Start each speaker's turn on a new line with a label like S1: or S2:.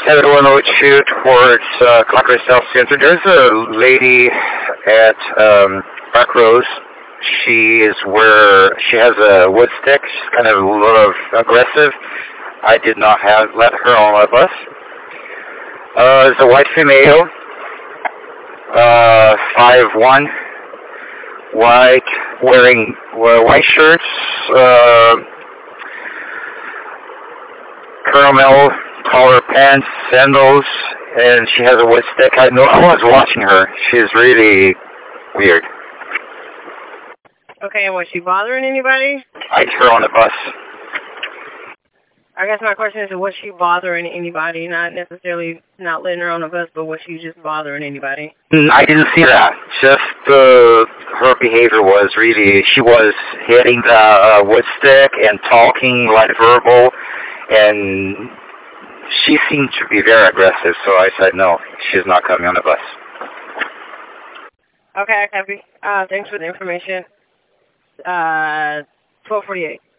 S1: 7102 towards Concord South Center. There's a lady at Park Rose. She is where she has a wood stick. She's kind of a little aggressive. I did not let her on my bus. There's a white female, 5'1", white, wearing white shirts, caramel collar pants, sandals, and she has a wood stick. I was watching her. She's really weird.
S2: Okay, and was she bothering anybody?
S1: I hit her on the bus.
S2: I guess my question is, was she bothering anybody? Not necessarily not letting her on the bus, but was she just bothering anybody?
S1: I didn't see that. Just her behavior was really, she was hitting the wood stick and talking like verbal, and she seemed to be very aggressive, so I said, no, she's not coming on the bus.
S2: Okay, I copy. Thanks for the information. 1248.